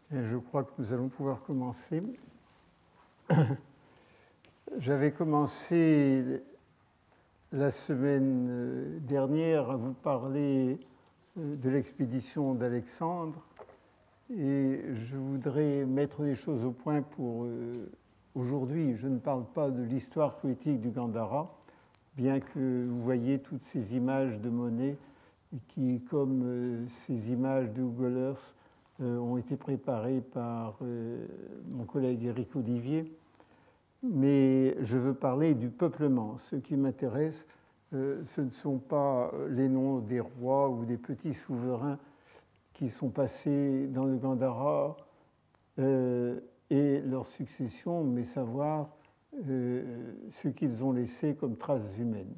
Et je crois que nous allons pouvoir commencer. J'avais commencé la semaine dernière à vous parler de l'expédition d'Alexandre et je voudrais mettre les choses au point pour aujourd'hui. Je ne parle pas de l'histoire poétique du Gandhara, bien que vous voyez toutes ces images de Monet qui, comme ces images de Google Earth, ont été préparées par mon collègue Éric Olivier. Mais je veux parler du peuplement. Ce qui m'intéresse, ce ne sont pas les noms des rois ou des petits souverains qui sont passés dans le Gandhara et leur succession, mais savoir ce qu'ils ont laissé comme traces humaines.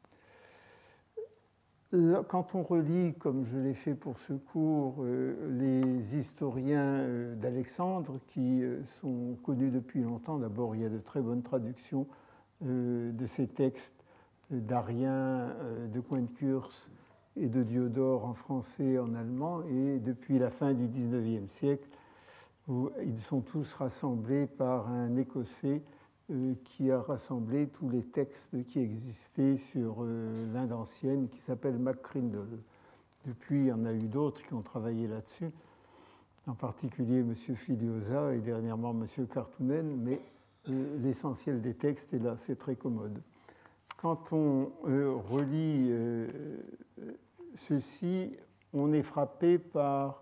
Quand on relit, comme je l'ai fait pour ce cours, les historiens d'Alexandre, qui sont connus depuis longtemps, d'abord il y a de très bonnes traductions de ces textes d'Arien, de Coin-de-Kurs et de Diodore en français et en allemand, et depuis la fin du XIXe siècle, où ils sont tous rassemblés par un Écossais qui a rassemblé tous les textes qui existaient sur l'Inde ancienne, qui s'appelle MacCrindle. Depuis, il y en a eu d'autres qui ont travaillé là-dessus, en particulier M. Filiosa et dernièrement M. Kartunen, mais l'essentiel des textes est là, c'est très commode. Quand on relit ceci, on est frappé par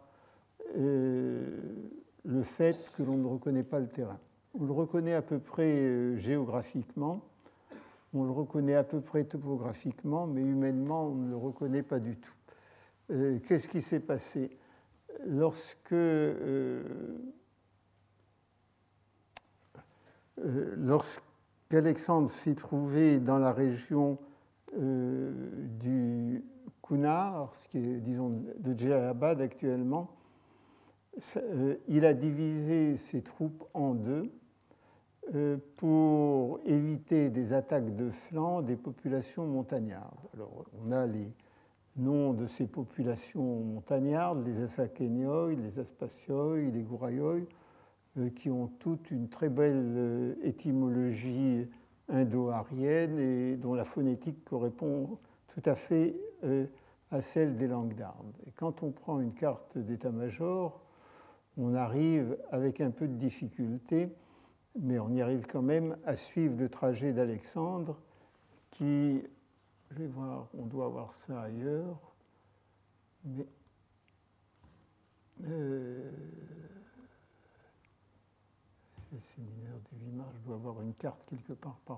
le fait que l'on ne reconnaît pas le terrain. On le reconnaît à peu près géographiquement, on le reconnaît à peu près topographiquement, mais humainement, on ne le reconnaît pas du tout. Qu'est-ce qui s'est passé? Lorsqu'Alexandre s'est trouvé dans la région du Kunar, ce qui est, disons, de Djellalabad actuellement, il a divisé ses troupes en deux pour éviter des attaques de flanc des populations montagnardes. Alors, on a les noms de ces populations montagnardes, les Assakénioi, les Aspasiois, les Gouraïoi, qui ont toutes une très belle étymologie indo-arienne et dont la phonétique correspond tout à fait à celle des langues d'Arde. Et quand on prend une carte d'état-major, on arrive avec un peu de difficulté, mais on y arrive quand même à suivre le trajet d'Alexandre qui, je vais voir, on doit voir ça ailleurs, mais le séminaire du 8 mars, je dois avoir une carte quelque part par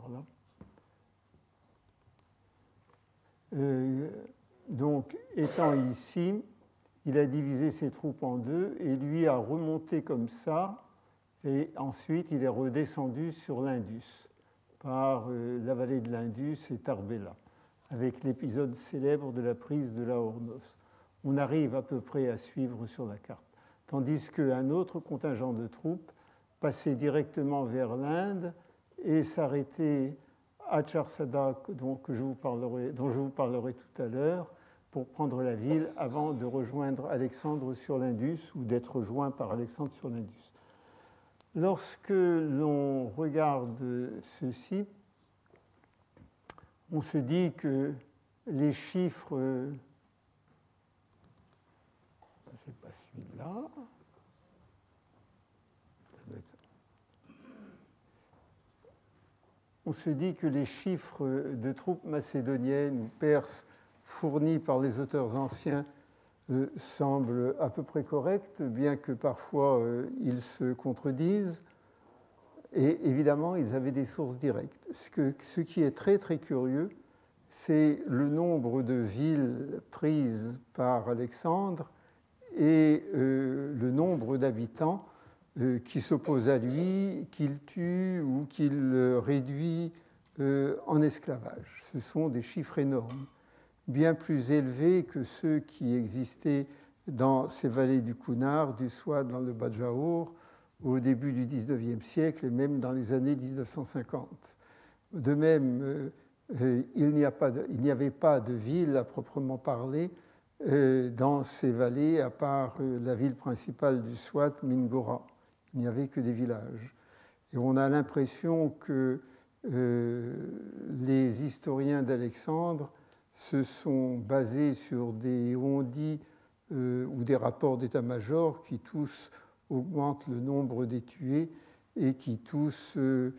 là. Donc, étant ici, il a divisé ses troupes en deux et lui a remonté comme ça, et ensuite il est redescendu sur l'Indus, par la vallée de l'Indus et Tarbela, avec l'épisode célèbre de la prise de la Hornos. On arrive à peu près à suivre sur la carte. Tandis qu'un autre contingent de troupes passait directement vers l'Inde et s'arrêtait à Charsada, dont je vous parlerai tout à l'heure, pour prendre la ville avant de rejoindre Alexandre sur l'Indus ou d'être rejoint par Alexandre sur l'Indus. Lorsque l'on regarde ceci, on se dit que les chiffres, c'est pas celui-là, ça doit être ça. On se dit que les chiffres de troupes macédoniennes ou perses fournis par les auteurs anciens semblent à peu près corrects, bien que parfois ils se contredisent. Et évidemment, ils avaient des sources directes. Ce qui est très très curieux, c'est le nombre de villes prises par Alexandre et le nombre d'habitants qui s'opposent à lui, qu'il tue ou qu'il réduit en esclavage. Ce sont des chiffres énormes, bien plus élevés que ceux qui existaient dans ces vallées du Kunar, du Swat, dans le Badjaour, au début du XIXe siècle et même dans les années 1950. De même, il n'y avait pas de ville à proprement parler dans ces vallées, à part la ville principale du Swat, Mingora. Il n'y avait que des villages. Et on a l'impression que les historiens d'Alexandre se sont basés sur des on-dit ou des rapports d'état-major qui tous augmentent le nombre des tués et qui tous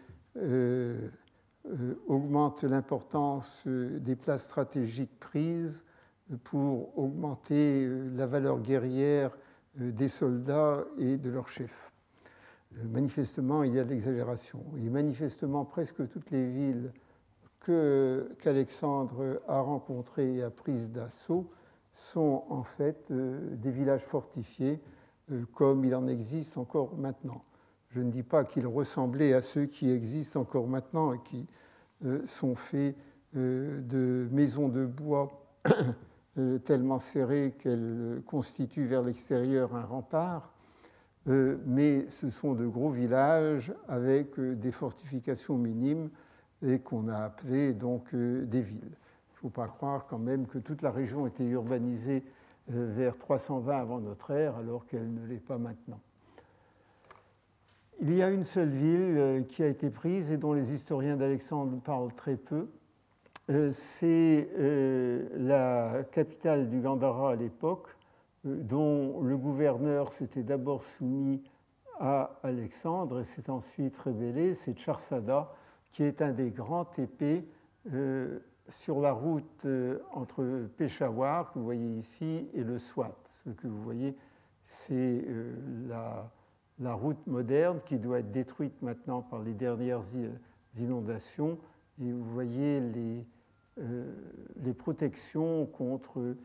augmentent l'importance des places stratégiques prises pour augmenter la valeur guerrière des soldats et de leurs chefs. Manifestement, il y a de l'exagération. Et manifestement, presque toutes les villes qu'Alexandre a rencontrées et a prises d'assaut sont en fait des villages fortifiés, comme il en existe encore maintenant. Je ne dis pas qu'ils ressemblaient à ceux qui existent encore maintenant et qui sont faits de maisons de bois tellement serrées qu'elles constituent vers l'extérieur un rempart, mais ce sont de gros villages avec des fortifications minimes et qu'on a appelées donc des villes. Il ne faut pas croire quand même que toute la région était urbanisée vers 320 avant notre ère, alors qu'elle ne l'est pas maintenant. Il y a une seule ville qui a été prise et dont les historiens d'Alexandre parlent très peu. C'est la capitale du Gandhara à l'époque, dont le gouverneur s'était d'abord soumis à Alexandre et s'est ensuite rébellé. C'est Charsada, qui est un des grands épées sur la route entre Peshawar, que vous voyez ici, et le Swat. Ce que vous voyez, c'est la route moderne qui doit être détruite maintenant par les dernières inondations. Et vous voyez les protections contre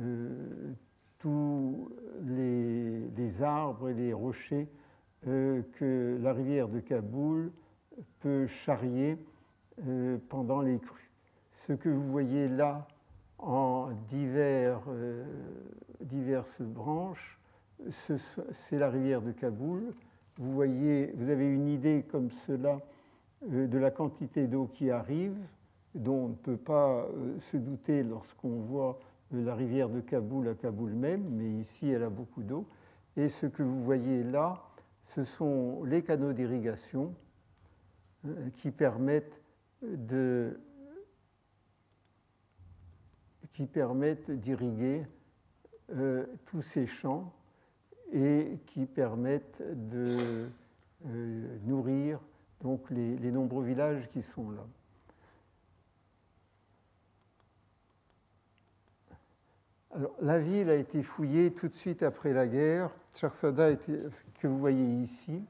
tous les arbres et les rochers que la rivière de Kaboul peut charrier pendant les crues. Ce que vous voyez là en diverses branches, c'est la rivière de Kaboul. Vous avez une idée comme cela de la quantité d'eau qui arrive, dont on ne peut pas se douter lorsqu'on voit la rivière de Kaboul à Kaboul même, mais ici elle a beaucoup d'eau. Et ce que vous voyez là, ce sont les canaux d'irrigation qui permettent d'irriguer tous ces champs et qui permettent de nourrir donc les nombreux villages qui sont là. Alors, la ville a été fouillée tout de suite après la guerre. Charsada, que vous voyez ici,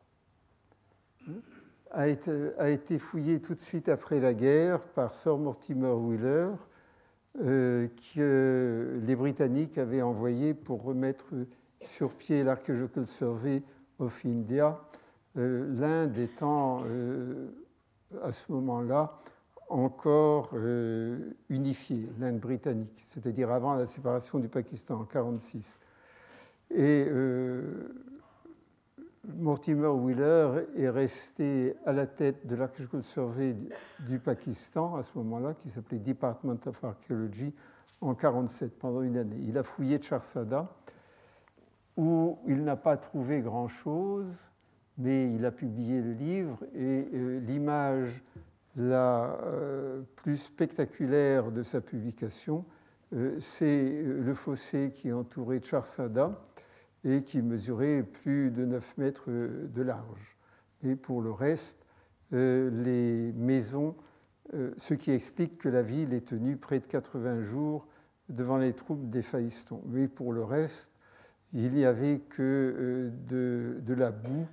a été fouillée tout de suite après la guerre par Sir Mortimer Wheeler, que les Britanniques avaient envoyé pour remettre sur pied l'Archaeological Survey of India, l'Inde étant à ce moment-là encore unifiée, l'Inde britannique, c'est-à-dire avant la séparation du Pakistan en 1946. Et Mortimer Wheeler est resté à la tête de l'Archaeological Survey du Pakistan à ce moment-là, qui s'appelait Department of Archaeology, en 1947, pendant une année. Il a fouillé Charsada, où il n'a pas trouvé grand-chose, mais il a publié le livre, et l'image la plus spectaculaire de sa publication, c'est le fossé qui entourait Charsada et qui mesurait plus de 9 mètres de large. Et pour le reste, les maisons, ce qui explique que la ville est tenue près de 80 jours devant les troupes des Faïstons. Mais pour le reste, il n'y avait que de la boue,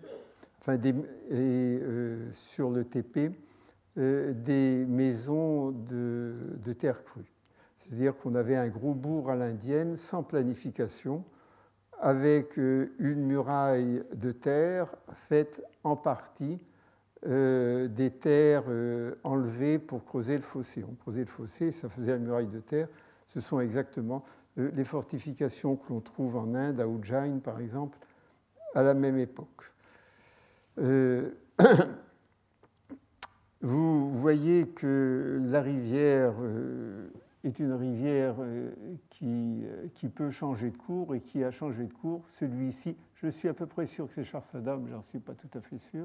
sur le TP, des maisons de terre crue. C'est-à-dire qu'on avait un gros bourg à l'indienne sans planification, avec une muraille de terre faite en partie des terres enlevées pour creuser le fossé. On creusait le fossé, ça faisait la muraille de terre. Ce sont exactement les fortifications que l'on trouve en Inde, à Ujjain par exemple, à la même époque. Vous voyez que la rivière est une rivière qui peut changer de cours et qui a changé de cours. Celui-ci, je suis à peu près sûr que c'est Charsada, mais j'en suis pas tout à fait sûr.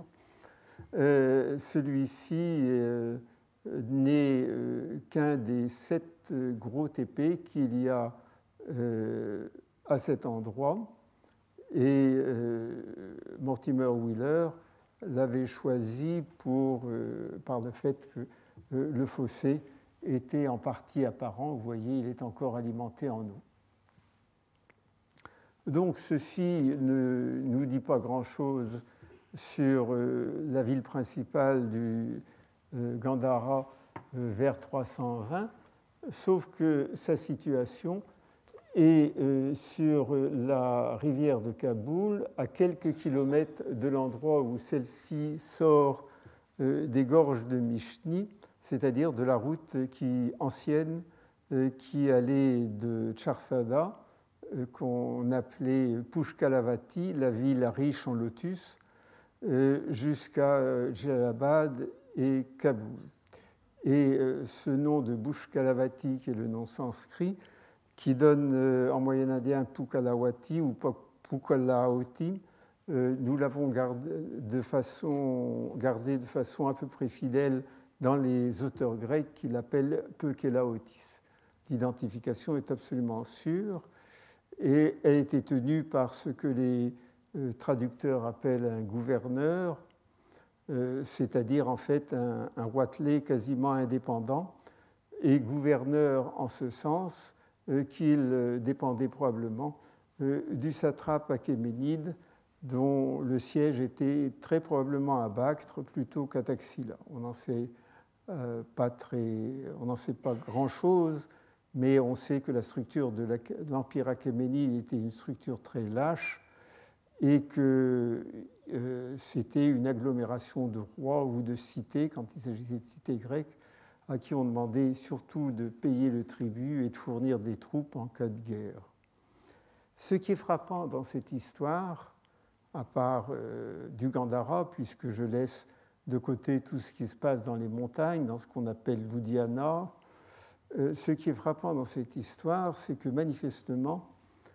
Celui-ci n'est qu'un des 7 gros TP qu'il y a à cet endroit. Et Mortimer Wheeler l'avait choisi par le fait que le fossé était en partie apparent. Vous voyez, il est encore alimenté en eau. Donc ceci ne nous dit pas grand-chose sur la ville principale du Gandhara vers 320, sauf que sa situation est sur la rivière de Kaboul, à quelques kilomètres de l'endroit où celle-ci sort des gorges de Mishni, c'est-à-dire de la route ancienne qui allait de Charsada, qu'on appelait Pushkalavati, la ville riche en lotus, jusqu'à Jalalabad et Kaboul. Et ce nom de Pushkalavati, qui est le nom sanskrit, qui donne en moyen indien Pukalawati ou Pukalawati, nous l'avons gardé de façon à peu près fidèle dans les auteurs grecs qui l'appellent Peukelaotis. L'identification est absolument sûre et elle était tenue par ce que les traducteurs appellent un gouverneur, c'est-à-dire en fait un roitelet quasiment indépendant, et gouverneur en ce sens qu'il dépendait probablement du satrape achéménide, dont le siège était très probablement à Bactre plutôt qu'à Taxila. On n'en sait pas grand-chose, mais on sait que la structure de l'Empire achéménide était une structure très lâche et que c'était une agglomération de rois ou de cités, quand il s'agissait de cités grecques, à qui on demandait surtout de payer le tribut et de fournir des troupes en cas de guerre. Ce qui est frappant dans cette histoire, à part du Gandhara, puisque je laisse de côté tout ce qui se passe dans les montagnes, dans ce qu'on appelle l'Udiana, ce qui est frappant dans cette histoire, c'est que manifestement,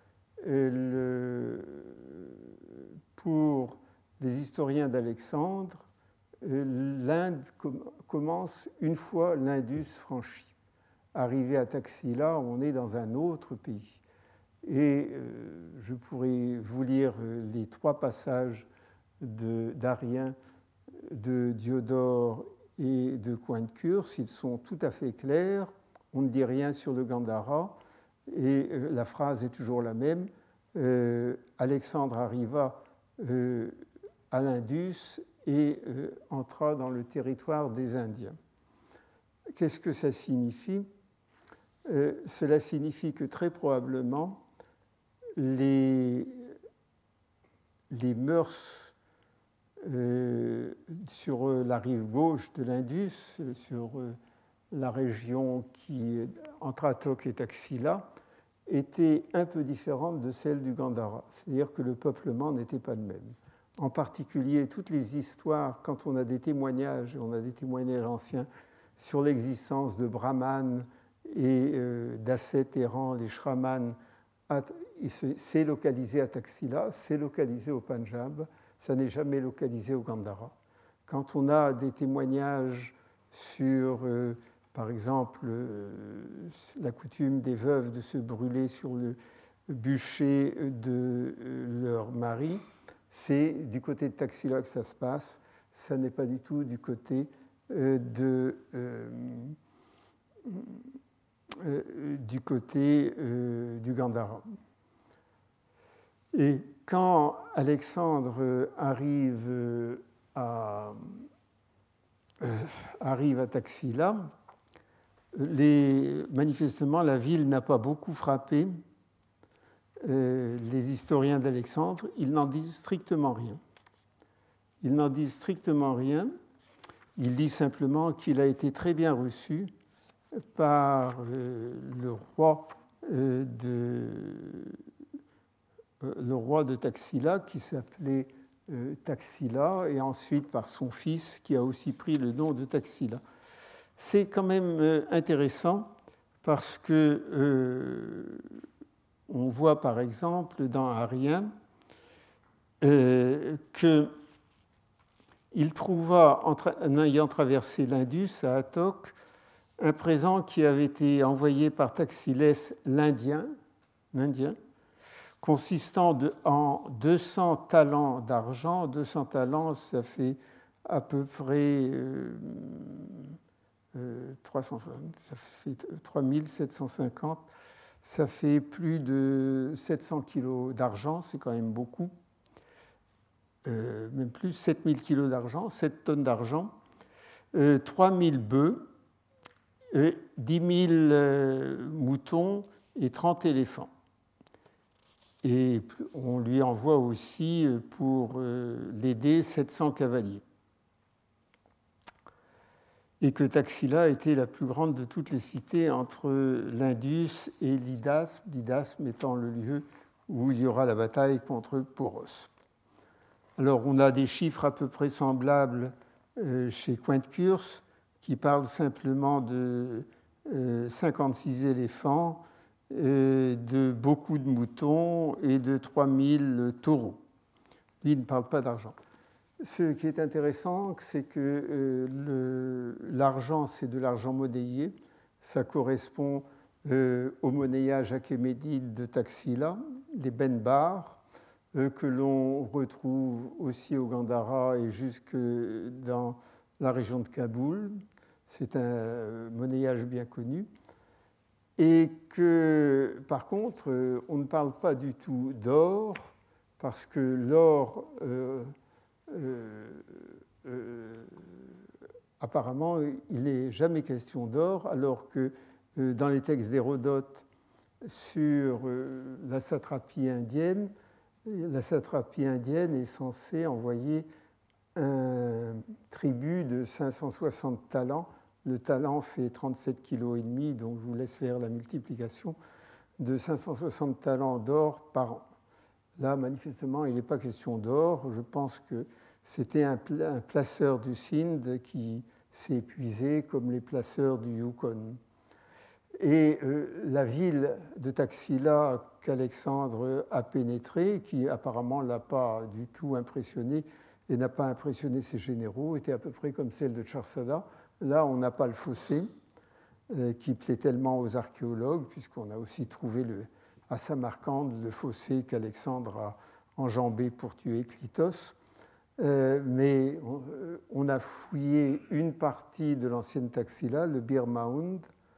pour les historiens d'Alexandre, l'Inde commence une fois l'Indus franchi. Arrivé à Taxila, on est dans un autre pays. Et je pourrais vous lire les 3 passages d'Arien, de Diodore et de Coin-de-Cure, s'ils sont tout à fait clairs. On ne dit rien sur le Gandhara, et la phrase est toujours la même. Alexandre arriva à l'Indus et entra dans le territoire des Indiens. Qu'est-ce que ça signifie ? Cela signifie que très probablement les mœurs sur la rive gauche de l'Indus, sur la région qui est entre Attock et Taxila, étaient un peu différentes de celles du Gandhara. C'est-à-dire que le peuplement n'était pas le même. En particulier, toutes les histoires, quand on a des témoignages anciens sur l'existence de brahmanes et d'ascètes errants, les shramans, c'est localisé à Taxila, c'est localisé au Punjab, ça n'est jamais localisé au Gandhara. Quand on a des témoignages sur, par exemple, la coutume des veuves de se brûler sur le bûcher de leur mari, c'est du côté de Taxila que ça se passe, ça n'est pas du tout du côté du Gandhara. Et quand Alexandre arrive à Taxila, manifestement, la ville n'a pas beaucoup frappé les historiens d'Alexandre. Ils n'en disent strictement rien. Ils disent simplement qu'il a été très bien reçu par le roi de Taxila, qui s'appelait Taxila, et ensuite par son fils, qui a aussi pris le nom de Taxila. C'est quand même intéressant parce que on voit par exemple dans Arien qu'il trouva, en ayant traversé l'Indus à Attock, un présent qui avait été envoyé par Taxilès l'Indien, consistant en 200 talents d'argent. 200 talents, ça fait à peu près 3750, ça fait plus de 700 kilos d'argent, c'est quand même beaucoup, même plus, 7000 kilos d'argent, 7 tonnes d'argent, 3000 bœufs, 10 000 moutons et 30 éléphants. Et on lui envoie aussi, pour l'aider, 700 cavaliers. Et que Taxila était la plus grande de toutes les cités entre l'Indus et l'Hydasme étant le lieu où il y aura la bataille contre Poros. Alors on a des chiffres à peu près semblables chez Quint-Kurs, qui parle simplement de 56 éléphants, de beaucoup de moutons et de 3000 taureaux. Lui, il ne parle pas d'argent. Ce qui est intéressant, c'est que l'argent, c'est de l'argent monnayé. Ça correspond au monnayage achéménide de Taxila, les benbar, que l'on retrouve aussi au Gandhara et jusque dans la région de Kaboul. C'est un monnayage bien connu. Et que, par contre, on ne parle pas du tout d'or, parce que l'or, apparemment, il n'est jamais question d'or, alors que dans les textes d'Hérodote sur la satrapie indienne est censée envoyer un tribut de 560 talents. Le talent fait 37,5 kg, donc je vous laisse faire la multiplication de 560 talents d'or par an. Là, manifestement, il n'est pas question d'or. Je pense que c'était un placeur du Sindh qui s'est épuisé comme les placeurs du Yukon. Et la ville de Taxila qu'Alexandre a pénétrée, qui apparemment ne l'a pas du tout impressionné et n'a pas impressionné ses généraux, était à peu près comme celle de Charsada. Là, on n'a pas le fossé qui plaît tellement aux archéologues, puisqu'on a aussi trouvé à Samarcande le fossé qu'Alexandre a enjambé pour tuer Clitos. Mais on a fouillé une partie de l'ancienne Taxila, le Bir Mound,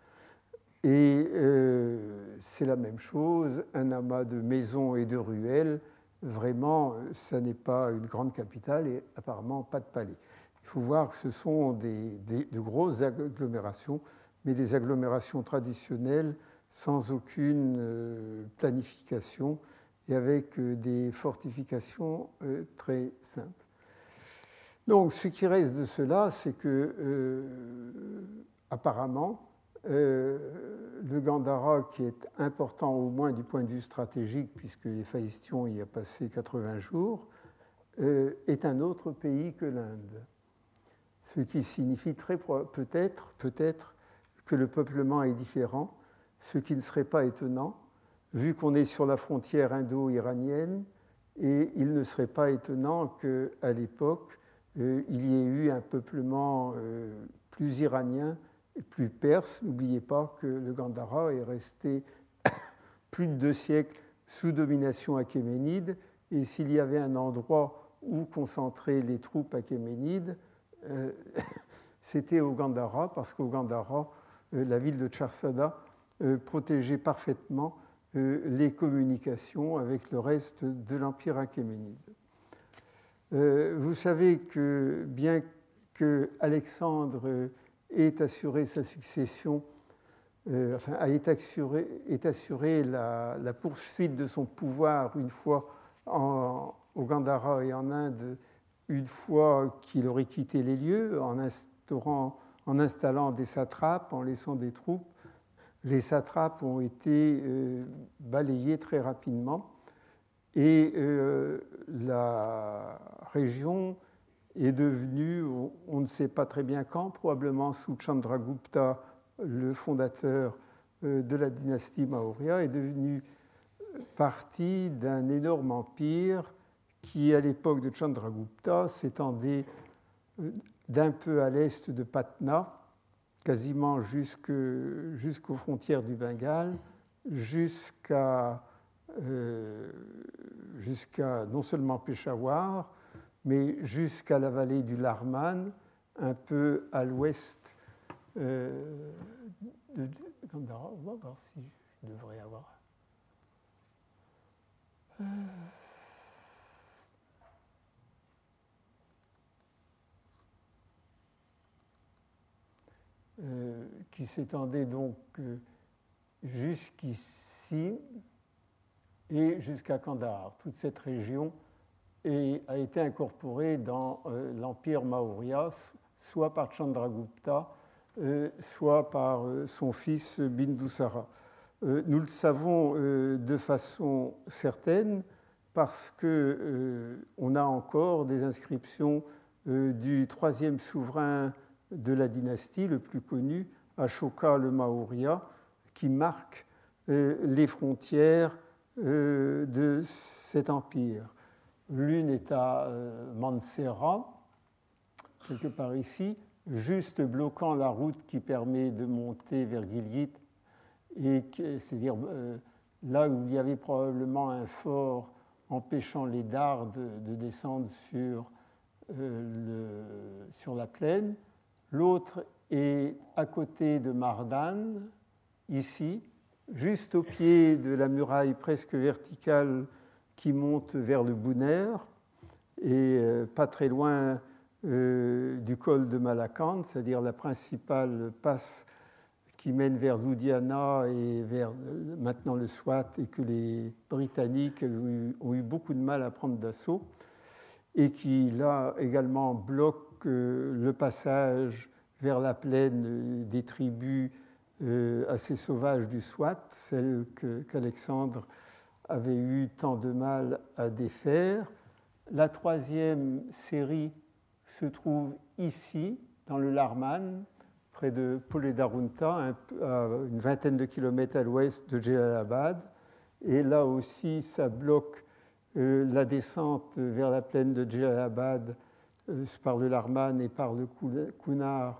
et c'est la même chose, un amas de maisons et de ruelles. Vraiment, ça n'est pas une grande capitale et apparemment pas de palais. Il faut voir que ce sont de grosses agglomérations, mais des agglomérations traditionnelles sans aucune planification et avec des fortifications très simples. Donc, ce qui reste de cela, c'est que, apparemment, le Gandhara, qui est important au moins du point de vue stratégique, puisque Héphaïstion y a passé 80 jours, est un autre pays que l'Inde. Ce qui signifie peut-être que le peuplement est différent, ce qui ne serait pas étonnant, vu qu'on est sur la frontière indo-iranienne, et il ne serait pas étonnant qu'à l'époque, il y ait eu un peuplement plus iranien et plus perse. N'oubliez pas que le Gandhara est resté plus de 2 siècles sous domination achéménide, et s'il y avait un endroit où concentrer les troupes achéménides, c'était au Gandhara, parce qu'au Gandhara, la ville de Charsada protégeait parfaitement les communications avec le reste de l'empire achéménide. Vous savez que bien que Alexandre ait assuré sa succession, ait assuré la poursuite de son pouvoir une fois au Gandhara et en Inde, une fois qu'il aurait quitté les lieux, en installant des satrapes, en laissant des troupes. Les satrapes ont été balayés très rapidement et la région est devenue, on ne sait pas très bien quand, probablement sous Chandragupta, le fondateur de la dynastie Maurya est devenu partie d'un énorme empire qui, à l'époque de Chandragupta, s'étendait d'un peu à l'est de Patna, quasiment jusqu'aux frontières du Bengale, jusqu'à non seulement Peshawar, mais jusqu'à la vallée du Larman, un peu à l'ouest de Gandhara. On va voir si je devrais avoir. Qui s'étendait donc jusqu'ici et jusqu'à Kandahar. Toute cette région a été incorporée dans l'empire Maurya, soit par Chandragupta, soit par son fils Bindusara. Nous le savons de façon certaine parce qu'on a encore des inscriptions du troisième souverain de la dynastie, le plus connu, Ashoka le Maurya, qui marque les frontières de cet empire. L'une est à Mansehra, quelque part ici, juste bloquant la route qui permet de monter vers Gilgit, c'est-à-dire là où il y avait probablement un fort empêchant les dards de descendre sur la plaine. L'autre est à côté de Mardan, ici, juste au pied de la muraille presque verticale qui monte vers le Bouner, et pas très loin du col de Malakand, c'est-à-dire la principale passe qui mène vers Ludhiana et vers maintenant le Swat, et que les Britanniques ont eu beaucoup de mal à prendre d'assaut, et qui là également bloque le passage vers la plaine des tribus assez sauvages du Swat, celles qu'Alexandre avait eu tant de mal à défaire. La troisième série se trouve ici, dans le Larman, près de Poledarunta, à une vingtaine de kilomètres à l'ouest de Jalalabad. Et là aussi, ça bloque la descente vers la plaine de Jalalabad par le Larman et par le Kunar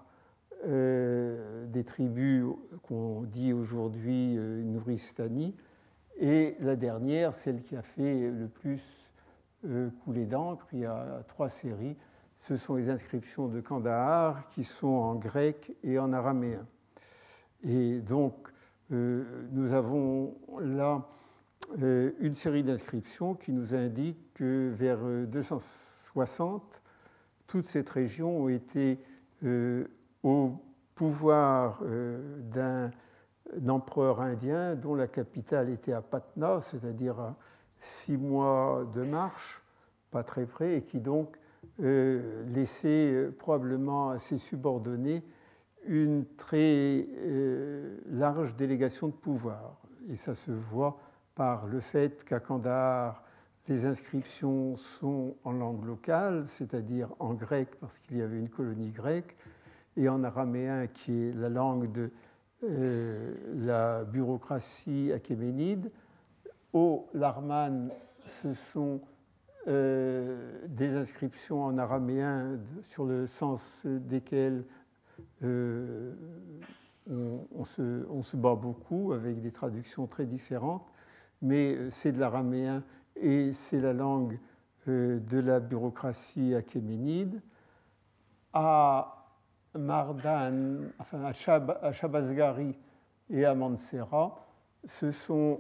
des tribus qu'on dit aujourd'hui Nouristani. Et la dernière, celle qui a fait le plus couler d'encre, il y a 3 séries. Ce sont les inscriptions de Kandahar qui sont en grec et en araméen. Et donc, nous avons là une série d'inscriptions qui nous indique que vers 260, toute cette région a été au pouvoir d'un empereur indien dont la capitale était à Patna, c'est-à-dire à 6 mois de marche, pas très près, et qui donc laissait probablement à ses subordonnés une très large délégation de pouvoir. Et ça se voit par le fait qu'à Kandahar, les inscriptions sont en langue locale, c'est-à-dire en grec parce qu'il y avait une colonie grecque, et en araméen qui est la langue de la bureaucratie achéménide. Au Larman, ce sont des inscriptions en araméen sur le sens desquelles on se bat beaucoup avec des traductions très différentes, mais c'est de l'araméen et c'est la langue de la bureaucratie achéménide. À Mardan, enfin à Shabazgari et à Mansehra, ce sont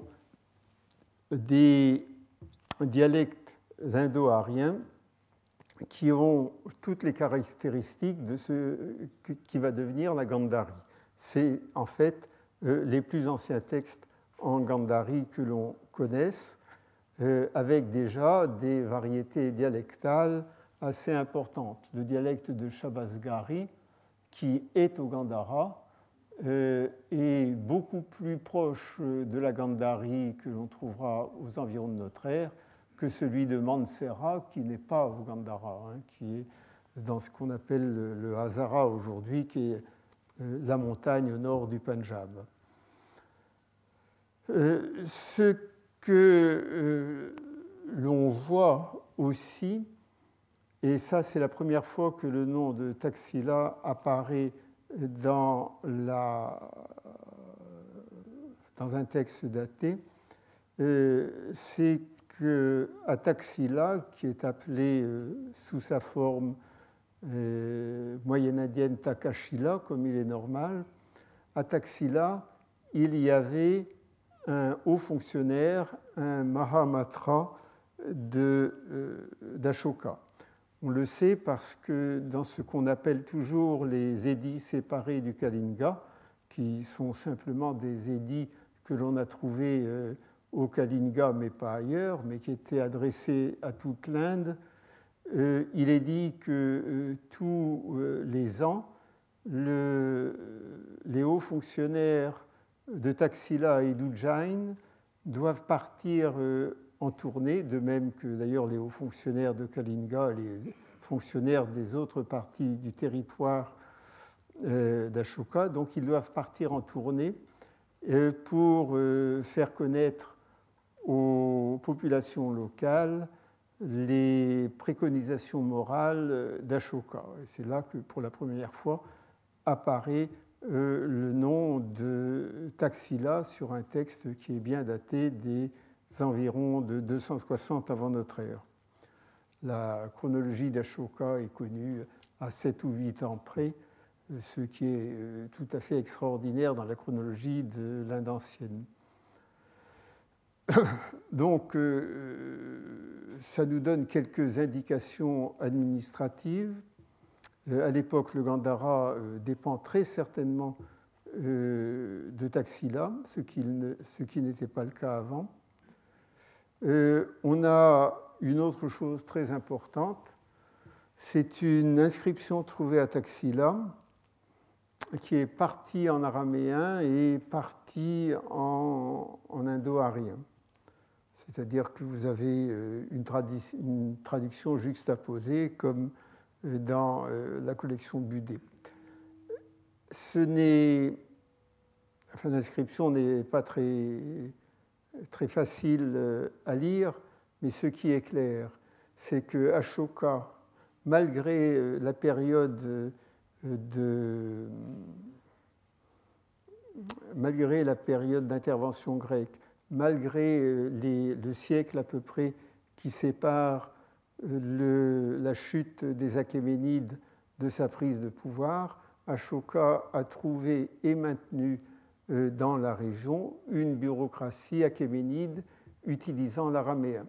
des dialectes indo-ariens qui ont toutes les caractéristiques de ce qui va devenir la Gandhari. C'est en fait les plus anciens textes en Gandhari que l'on connaisse, avec déjà des variétés dialectales assez importantes. Le dialecte de Shabazgari, qui est au Gandhara, est beaucoup plus proche de la Gandhari que l'on trouvera aux environs de notre ère que celui de Mansehra, qui n'est pas au Gandhara, qui est dans ce qu'on appelle le Hazara aujourd'hui, qui est la montagne au nord du Punjab. Ce que l'on voit aussi, et ça c'est la première fois que le nom de Taxila apparaît dans un texte daté, c'est qu'à Taxila, qui est appelé sous sa forme moyen-indienne Takashila, comme il est normal, à Taxila, il y avait un haut fonctionnaire, un Mahamatra d'Ashoka. On le sait parce que dans ce qu'on appelle toujours les édits séparés du Kalinga, qui sont simplement des édits que l'on a trouvés au Kalinga, mais pas ailleurs, mais qui étaient adressés à toute l'Inde, il est dit que tous les ans, les hauts fonctionnaires de Taxila et d'Ujjain doivent partir en tournée, de même que d'ailleurs les hauts fonctionnaires de Kalinga et les fonctionnaires des autres parties du territoire d'Ashoka. Donc ils doivent partir en tournée pour faire connaître aux populations locales les préconisations morales d'Ashoka. Et c'est là que pour la première fois apparaît le nom de Taxila sur un texte qui est bien daté des environs de 260 avant notre ère. La chronologie d'Ashoka est connue à 7 ou 8 ans près, ce qui est tout à fait extraordinaire dans la chronologie de l'Inde ancienne. Donc, ça nous donne quelques indications administratives. À l'époque, le Gandhara dépend très certainement de Taxila, ce qui n'était pas le cas avant. On a une autre chose très importante, c'est une inscription trouvée à Taxila qui est partie en araméen et partie en indo-arien. C'est-à-dire que vous avez une traduction juxtaposée comme dans la collection Budé. L'inscription n'est pas très facile à lire, mais ce qui est clair, c'est que Ashoka, malgré la période d'intervention grecque, malgré le siècle à peu près qui sépare la chute des Achéménides de sa prise de pouvoir, Ashoka a trouvé et maintenu dans la région une bureaucratie achéménide utilisant l'araméen.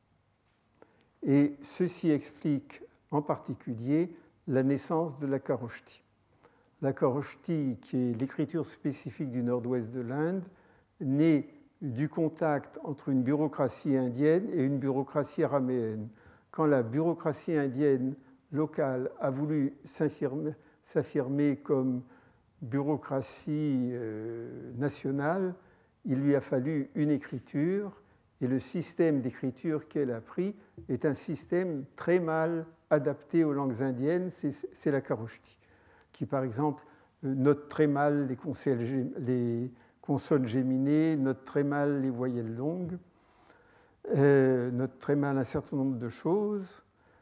Et ceci explique en particulier la naissance de la Kharoshthi. La Kharoshthi, qui est l'écriture spécifique du nord-ouest de l'Inde, naît du contact entre une bureaucratie indienne et une bureaucratie araméenne. Quand la bureaucratie indienne locale a voulu s'affirmer comme bureaucratie nationale, il lui a fallu une écriture, et le système d'écriture qu'elle a pris est un système très mal adapté aux langues indiennes, c'est la Kharoshthi, qui par exemple note très mal les consonnes géminées, note très mal les voyelles longues, note très mal un certain nombre de choses,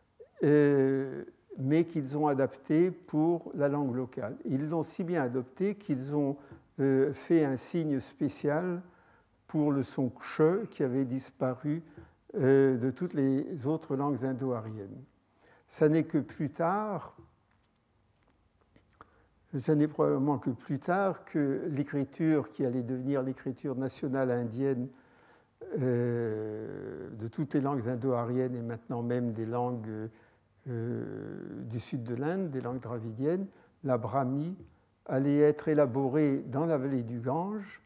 mais qu'ils ont adapté pour la langue locale. Ils l'ont si bien adopté qu'ils ont fait un signe spécial pour le son kshe qui avait disparu de toutes les autres langues indo-ariennes. Ça n'est probablement que plus tard que l'écriture qui allait devenir l'écriture nationale indienne de toutes les langues indo-ariennes et maintenant même des langues du sud de l'Inde, des langues dravidiennes, la brahmi, allait être élaborée dans la vallée du Gange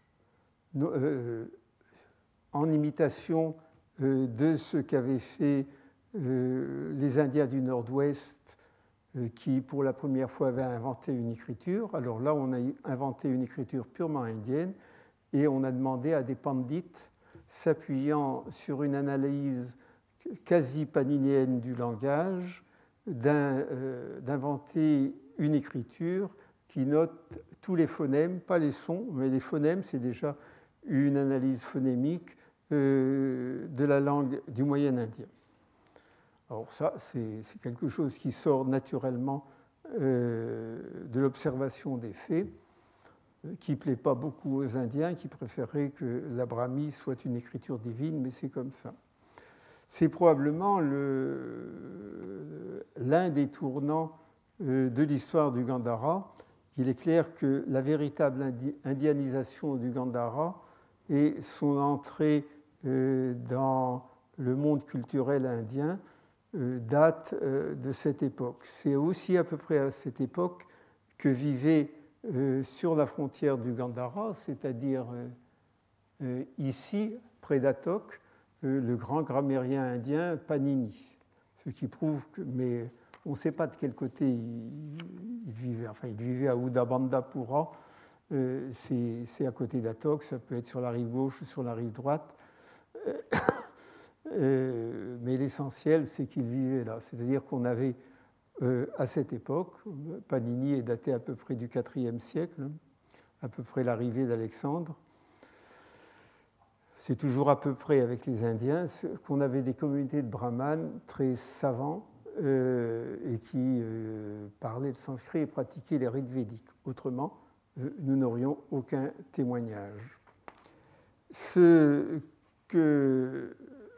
en imitation de ce qu'avaient fait les Indiens du Nord-Ouest qui, pour la première fois, avaient inventé une écriture. Alors là, on a inventé une écriture purement indienne et on a demandé à des pandits, s'appuyant sur une analyse quasi paninéenne du langage, d'inventer une écriture qui note tous les phonèmes, pas les sons, mais les phonèmes, c'est déjà une analyse phonémique de la langue du moyen indien. Alors ça, c'est quelque chose qui sort naturellement de l'observation des faits, qui ne plaît pas beaucoup aux Indiens, qui préféraient que la brahmi soit une écriture divine, mais c'est comme ça. C'est probablement l'un des tournants de l'histoire du Gandhara. Il est clair que la véritable indianisation du Gandhara et son entrée dans le monde culturel indien date de cette époque. C'est aussi à peu près à cette époque que vivait sur la frontière du Gandhara, c'est-à-dire ici, près d'Attock, le grand grammairien indien Panini. Ce qui prouve que, mais on ne sait pas de quel côté il vivait. Enfin, il vivait à Udabandapura, c'est à côté d'Attock, ça peut être sur la rive gauche ou sur la rive droite. Mais l'essentiel, c'est qu'il vivait là. C'est-à-dire qu'on avait, à cette époque, Panini est daté à peu près du IVe siècle, à peu près l'arrivée d'Alexandre. C'est toujours à peu près avec les Indiens qu'on avait des communautés de brahmanes très savants et qui parlaient le sanskrit et pratiquaient les rites védiques. Autrement, nous n'aurions aucun témoignage. Ce que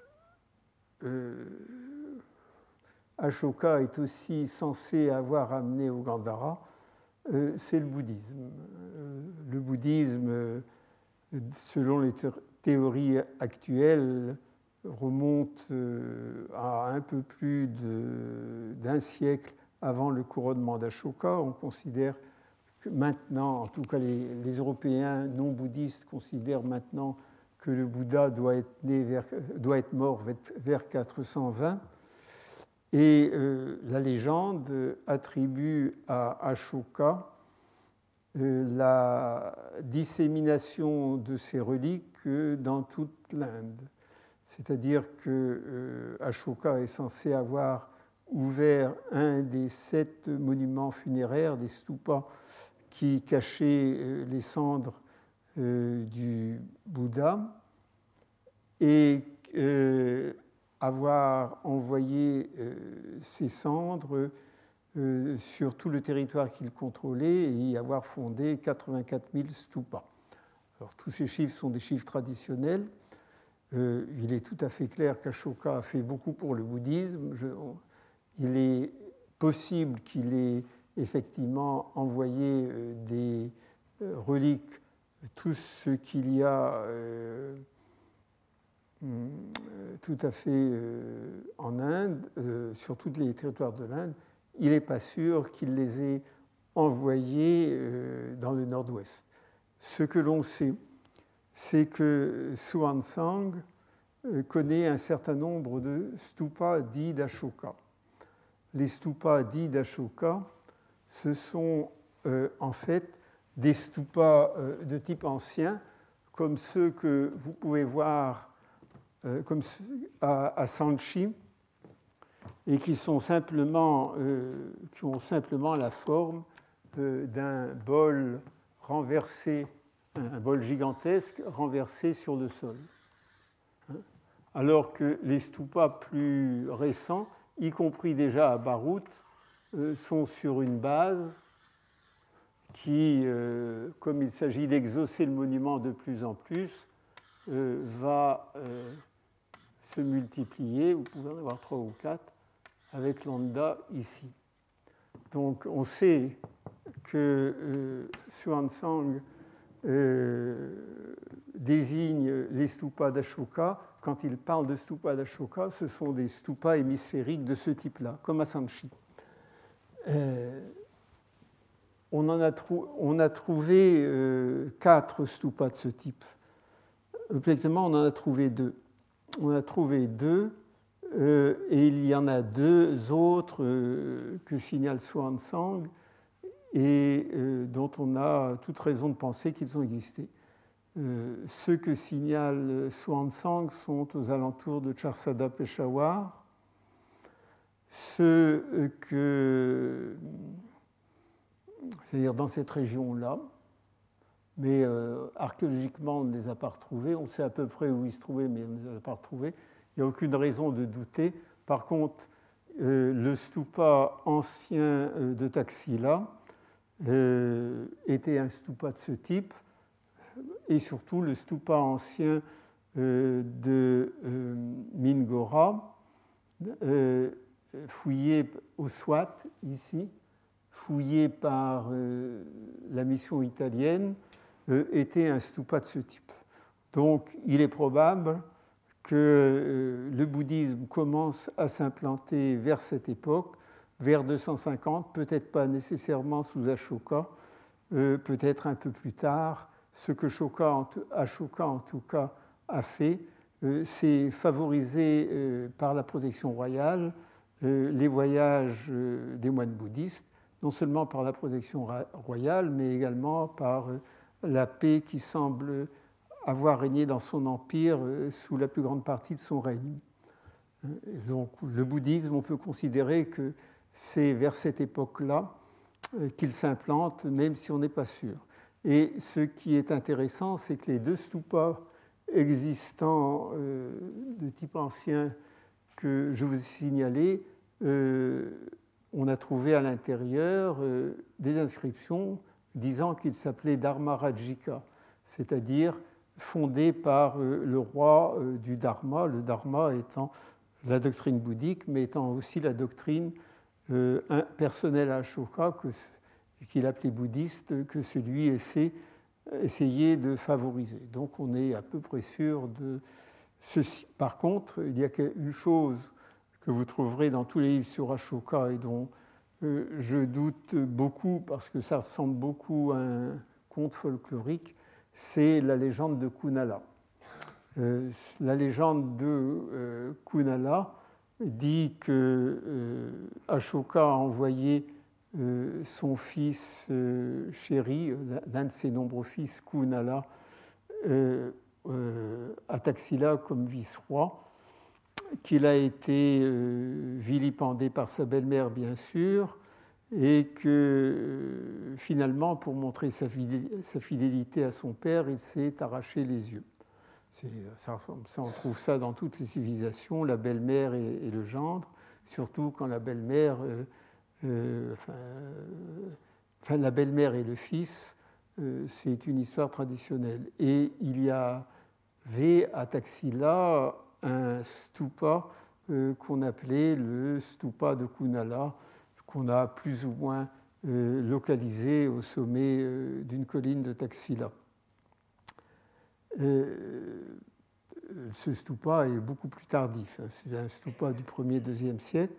Ashoka est aussi censé avoir amené au Gandhara, c'est le bouddhisme. Le bouddhisme, selon les théories actuelles, remonte à un peu plus d'un siècle avant le couronnement d'Ashoka. On considère que maintenant, en tout cas les Européens non bouddhistes considèrent maintenant que le Bouddha doit être mort vers 420. Et la légende attribue à Ashoka la dissémination de ces reliques dans toute l'Inde. C'est-à-dire que Ashoka est censé avoir ouvert un des 7 monuments funéraires, des stupas, qui cachaient les cendres du Bouddha, et avoir envoyé ces cendres sur tout le territoire qu'il contrôlait et y avoir fondé 84 000 stupas. Alors, tous ces chiffres sont des chiffres traditionnels. Il est tout à fait clair qu'Ashoka a fait beaucoup pour le bouddhisme. Il est possible qu'il ait effectivement envoyé des reliques, tout ce qu'il y a tout à fait en Inde, sur tous les territoires de l'Inde. Il n'est pas sûr qu'il les ait envoyés dans le nord-ouest. Ce que l'on sait, c'est que Xuanzang connaît un certain nombre de stupas dits d'Ashoka. Les stupas dits d'Ashoka, ce sont en fait des stupas de type ancien, comme ceux que vous pouvez voir comme à Sanchi, et qui ont simplement la forme d'un bol renversé, un bol gigantesque renversé sur le sol. Alors que les stupas plus récents, y compris déjà à Bharuch, sont sur une base qui, comme il s'agit d'exaucer le monument de plus en plus, va se multiplier. Vous pouvez en avoir 3 ou 4 avec lambda ici. Donc on sait que Xuanzang désigne les stupas d'Ashoka. Quand il parle de stupas d'Ashoka, ce sont des stupas hémisphériques de ce type-là, comme à Sanchi. On a trouvé 4 stupas de ce type. Exactement, on en a trouvé 2. On a trouvé 2, et il y en a 2 autres que signale Xuanzang et dont on a toute raison de penser qu'ils ont existé. Ceux que signale Xuanzang sont aux alentours de Charsada Peshawar. Ceux que, c'est-à-dire dans cette région-là, mais archéologiquement, on ne les a pas retrouvés. On sait à peu près où ils se trouvaient, mais on ne les a pas retrouvés. Il n'y a aucune raison de douter. Par contre, le stupa ancien de Taxila était un stupa de ce type, et surtout le stupa ancien de Mingora, fouillé au Swat, ici, fouillé par la mission italienne, était un stupa de ce type. Donc, il est probable que le bouddhisme commence à s'implanter vers cette époque, vers 250, peut-être pas nécessairement sous Ashoka, peut-être un peu plus tard. Ce que Ashoka, en tout cas, a fait, c'est favoriser par la protection royale les voyages des moines bouddhistes, non seulement par la protection royale, mais également par la paix qui semble avoir régné dans son empire sous la plus grande partie de son règne. Donc le bouddhisme, on peut considérer que c'est vers cette époque-là qu'il s'implante, même si on n'est pas sûr. Et ce qui est intéressant, c'est que les deux stupas existants de type ancien que je vous ai signalés, on a trouvé à l'intérieur des inscriptions disant qu'ils s'appelaient Dharmarajika, c'est-à-dire fondés par le roi du Dharma, le Dharma étant la doctrine bouddhique, mais étant aussi la doctrine personnelle à Ashoka, qu'il appelait bouddhiste, que celui essayait de favoriser. Donc on est à peu près sûr de ceci. Par contre, il y a une chose que vous trouverez dans tous les livres sur Ashoka et dont je doute beaucoup parce que ça ressemble beaucoup à un conte folklorique, c'est la légende de Kunala. La légende de Kunala dit que Ashoka a envoyé son fils chéri, l'un de ses nombreux fils, Kunala, à Taxila comme vice-roi, qu'il a été vilipendé par sa belle-mère, bien sûr, et que finalement, pour montrer sa fidélité à son père, il s'est arraché les yeux. Ça, on trouve ça dans toutes les civilisations, la belle-mère et le gendre, surtout quand la belle-mère, la belle-mère et le fils, c'est une histoire traditionnelle. Et il y avait à Taxila un stupa qu'on appelait le stupa de Kunala, qu'on a plus ou moins localisé au sommet d'une colline de Taxila. Ce stupa est beaucoup plus tardif. C'est un stupa du 1er, 2e siècle.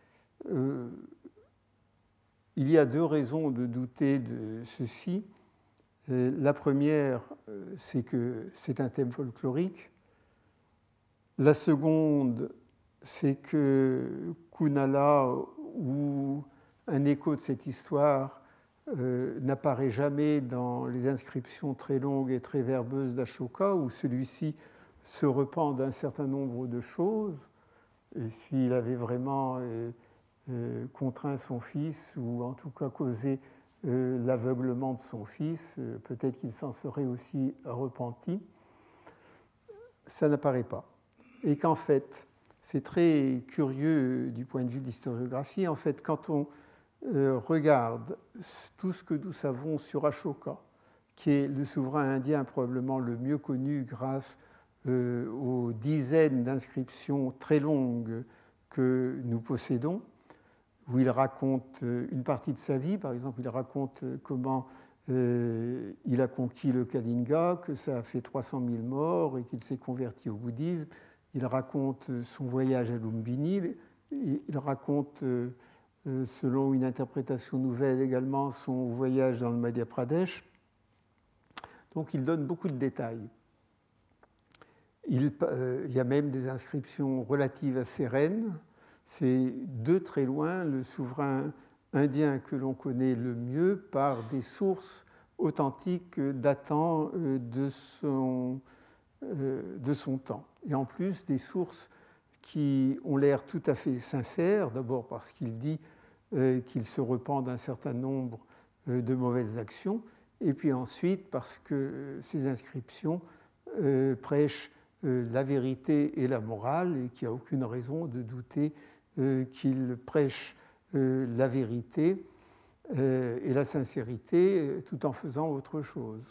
Il y a deux raisons de douter de ceci. La première, c'est que c'est un thème folklorique. La seconde, c'est que Kunala, ou un écho de cette histoire, n'apparaît jamais dans les inscriptions très longues et très verbeuses d'Ashoka, où celui-ci se repent d'un certain nombre de choses. Et s'il avait vraiment contraint son fils, ou en tout cas causé l'aveuglement de son fils, peut-être qu'il s'en serait aussi repenti. Ça n'apparaît pas. Et qu'en fait, c'est très curieux du point de vue de l'historiographie, en fait, quand on regarde tout ce que nous savons sur Ashoka, qui est le souverain indien probablement le mieux connu grâce aux dizaines d'inscriptions très longues que nous possédons, où il raconte une partie de sa vie. Par exemple, il raconte comment il a conquis le Kalinga, que ça a fait 300 000 morts et qu'il s'est converti au bouddhisme. Il raconte son voyage à Lumbini. Il raconte, selon une interprétation nouvelle également, son voyage dans le Madhya Pradesh. Donc il donne beaucoup de détails. Il y a même des inscriptions relatives à ses reines. C'est de très loin le souverain indien que l'on connaît le mieux par des sources authentiques datant de son temps. Et en plus, des sources qui ont l'air tout à fait sincères, d'abord parce qu'il dit qu'il se repent d'un certain nombre de mauvaises actions, et puis ensuite parce que ces inscriptions prêchent la vérité et la morale, et qu'il n'y a aucune raison de douter qu'ils prêchent la vérité et la sincérité tout en faisant autre chose.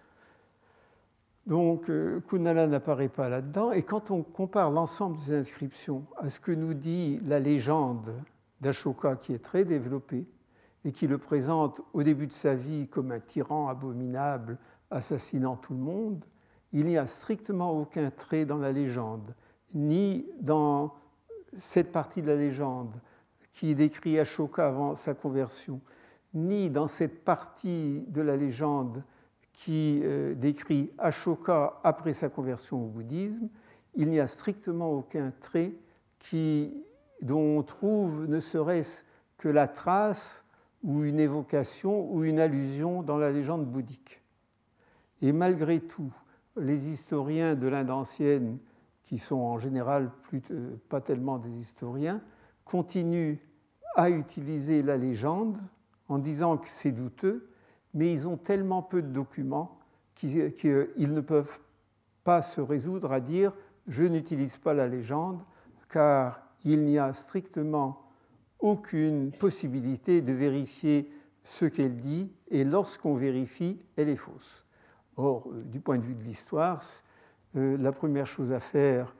Donc, Kunala n'apparaît pas là-dedans. Et quand on compare l'ensemble des inscriptions à ce que nous dit la légende d'Ashoka, qui est très développée et qui le présente au début de sa vie comme un tyran abominable assassinant tout le monde, il n'y a strictement aucun trait dans la légende, ni dans cette partie de la légende qui décrit Ashoka avant sa conversion, ni dans cette partie de la légende qui décrit Ashoka après sa conversion au bouddhisme. Il n'y a strictement aucun trait dont on trouve ne serait-ce que la trace ou une évocation ou une allusion dans la légende bouddhique. Et malgré tout, les historiens de l'Inde ancienne, qui sont en général pas tellement des historiens, continuent à utiliser la légende en disant que c'est douteux, mais ils ont tellement peu de documents qu'ils ne peuvent pas se résoudre à dire « je n'utilise pas la légende » car il n'y a strictement aucune possibilité de vérifier ce qu'elle dit, et lorsqu'on vérifie, elle est fausse. Or, du point de vue de l'histoire, la première chose à faire,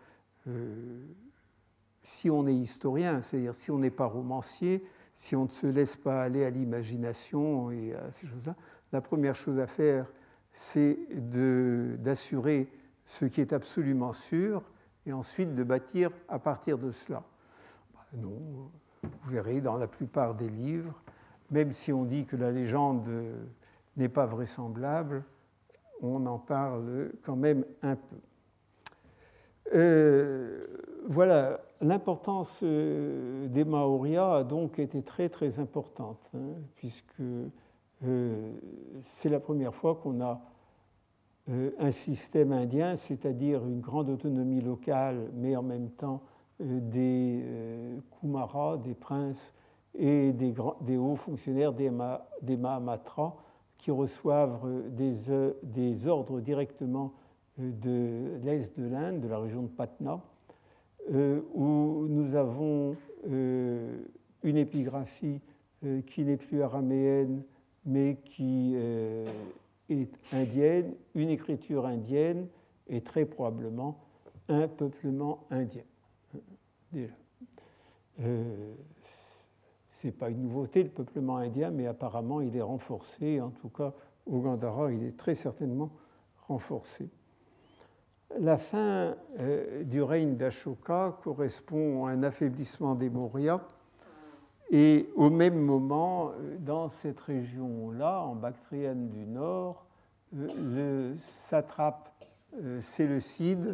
si on est historien, c'est-à-dire si on n'est pas romancier, si on ne se laisse pas aller à l'imagination et à ces choses-là, la première chose à faire, c'est d'assurer ce qui est absolument sûr et ensuite de bâtir à partir de cela. Non, vous verrez dans la plupart des livres, même si on dit que la légende n'est pas vraisemblable, on en parle quand même un peu. Voilà, l'importance des Maurya a donc été très très importante, puisque c'est la première fois qu'on a un système indien, c'est-à-dire une grande autonomie locale, mais en même temps des Kumaras, des princes et des hauts fonctionnaires des Mahamatra qui reçoivent des ordres directement de l'est de l'Inde, de la région de Patna, où nous avons une épigraphie qui n'est plus araméenne, mais qui est indienne, une écriture indienne et très probablement un peuplement indien. Déjà. Ce n'est pas une nouveauté, le peuplement indien, mais apparemment il est renforcé. En tout cas, au Gandhara, il est très certainement renforcé. La fin du règne d'Ashoka correspond à un affaiblissement des Maurya, et au même moment, dans cette région-là, en Bactriane du Nord, le satrape séleucide,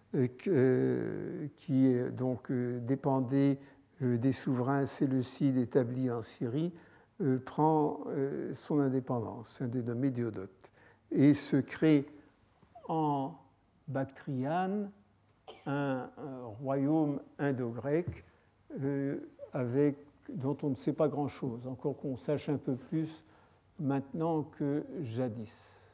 qui donc dépendait des souverains séleucides établis en Syrie, prend son indépendance, un dénommé Diodote, et se crée en Bactriane un royaume indo-grec dont on ne sait pas grand-chose, encore qu'on sache un peu plus maintenant que jadis.